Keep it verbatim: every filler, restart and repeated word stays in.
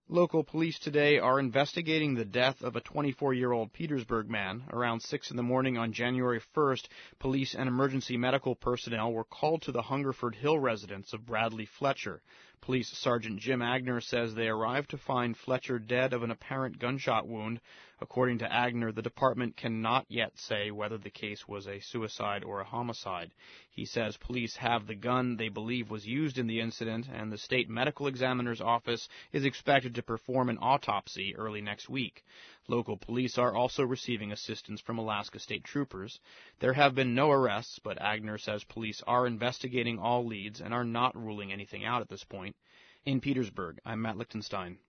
Local police today are investigating the death of a twenty-four-year-old Petersburg man. Around six in the morning on January first, police and emergency medical personnel were called to the Hungerford Hill residence of Bradley Fletcher. Police Sergeant Jim Agner says they arrived to find Fletcher dead of an apparent gunshot wound. According to Agner, the department cannot yet say whether the case was a suicide or a homicide. He says police have the gun they believe was used in the incident, and the state medical examiner's office is expected to perform an autopsy early next week. Local police are also receiving assistance from Alaska State Troopers. There have been no arrests, but Agner says police are investigating all leads and are not ruling anything out at this point. In Petersburg, I'm Matt Lichtenstein.